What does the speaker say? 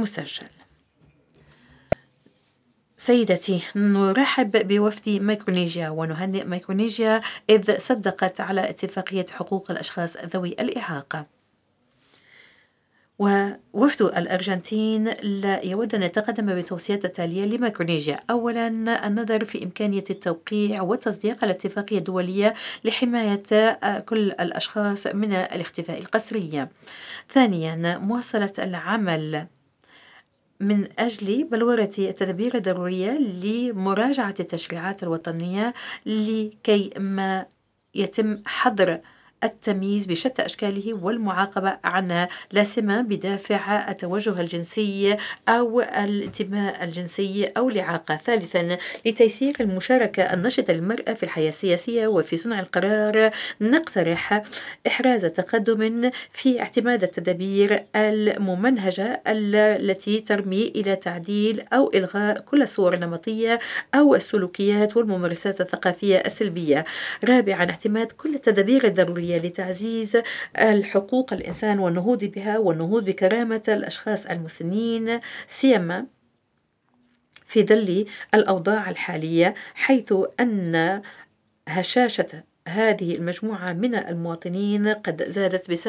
مسجل. سيدتي، نرحب بوفد ميكرونيسيا ونهنئ ميكرونيسيا إذ صدقت على اتفاقية حقوق الأشخاص ذوي الإعاقة. ووفد الأرجنتين لا يود أن يتقدم بالتوصيات التالية لميكرونيسيا. أولا، النظر في إمكانية التوقيع وتصديق الاتفاقية الدولية لحماية كل الأشخاص من الاختفاء القسري. ثانيا، مواصلة العمل من أجل بلورة التدابير الضرورية لمراجعة التشريعات الوطنية لكي ما يتم حظر التمييز بشتى أشكاله والمعاقبة عن لا سيما بدافع التوجه الجنسي أو الانتماء الجنسي أو الإعاقة. ثالثا، لتيسير المشاركة النشطة للمرأة في الحياة السياسية وفي صنع القرار، نقترح إحراز تقدم في اعتماد التدابير الممنهجة التي ترمي إلى تعديل أو إلغاء كل الصور النمطية أو السلوكيات والممارسات الثقافية السلبية. رابعا، اعتماد كل التدابير الضرورية لتعزيز الحقوق الإنسان والنهوض بها والنهوض بكرامة الأشخاص المسنين، سيما في ظل الأوضاع الحالية، حيث أن هشاشة هذه المجموعة من المواطنين قد زادت بسبب